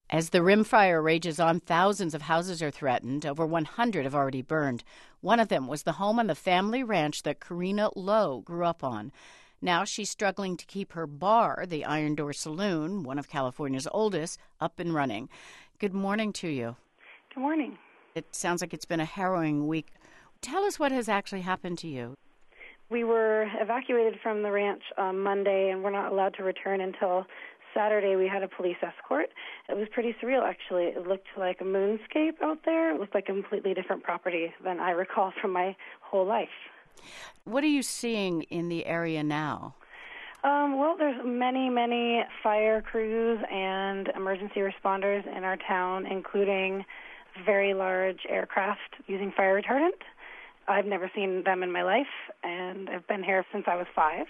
As the Rim Fire rages on, thousands of houses are threatened. Over 100 have already burned. One of them was the home on the family ranch that Karina Lowe grew up on. Now she's struggling to keep her bar, the Iron Door Saloon, one of California's oldest, up and running. Good morning to you. Good morning. It sounds like it's been a harrowing week. Tell us what has actually happened to you. We were evacuated from the ranch on Monday, and we're not allowed to return until Saturday. We had a police escort. It was pretty surreal, actually. It looked like a moonscape out there. It looked like a completely different property than I recall from my whole life. What are you seeing in the area now? Well, there's many fire crews and emergency responders in our town, including very large aircraft using fire retardant. I've never seen them in my life, and I've been here since I was 5.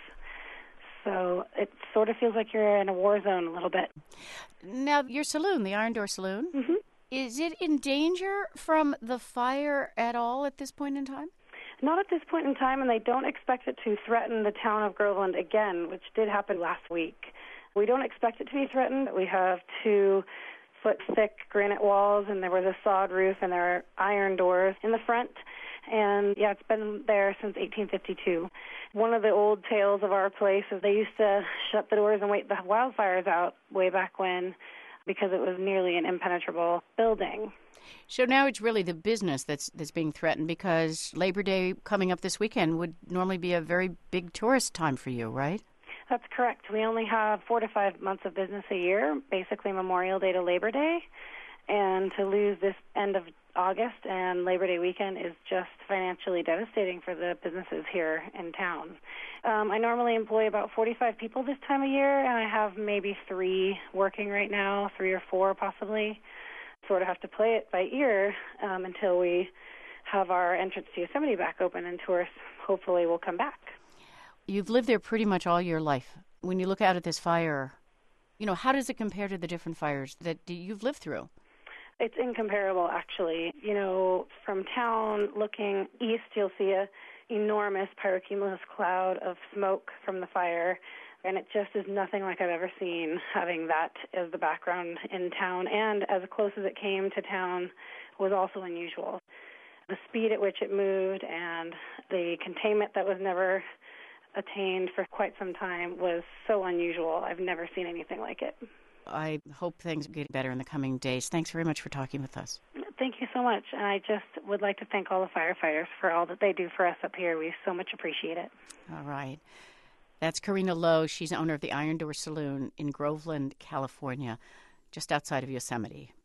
So it sort of feels like you're in a war zone a little bit. Now, your saloon, the Iron Door Saloon, Mm-hmm. Is it in danger from the fire at all at this point in time? Not at this point in time, and they don't expect it to threaten the town of Groveland again, which did happen last week. We don't expect it to be threatened. We have 2-foot-thick granite walls, and there was a sod roof, and there are iron doors in the front. And, yeah, it's been there since 1852. One of the old tales of our place is they used to shut the doors and wait the wildfires out way back when because it was nearly an impenetrable building. So now it's really the business that's being threatened because Labor Day coming up this weekend would normally be a very big tourist time for you, right? That's correct. We only have 4 to 5 months of business a year, basically Memorial Day to Labor Day. And to lose this end of August and Labor Day weekend is just financially devastating for the businesses here in town. I normally employ about 45 people this time of year, and I have maybe 3 working right now, 3 or 4 possibly. Sort of have to play it by ear until we have our entrance to Yosemite back open and tourists hopefully will come back. You've lived there pretty much all your life. When you look out at this fire, how does it compare to the different fires that you've lived through? It's incomparable, actually. From town looking east, you'll see a enormous pyrocumulus cloud of smoke from the fire, and it just is nothing like I've ever seen, having that as the background in town. And as close as it came to town was also unusual. The speed at which it moved and the containment that was never attained for quite some time was so unusual. I've never seen anything like it. I hope things get better in the coming days. Thanks very much for talking with us. Thank you so much. And I just would like to thank all the firefighters for all that they do for us up here. We so much appreciate it. All right. That's Karina Lowe. She's owner of the Iron Door Saloon in Groveland, California, just outside of Yosemite.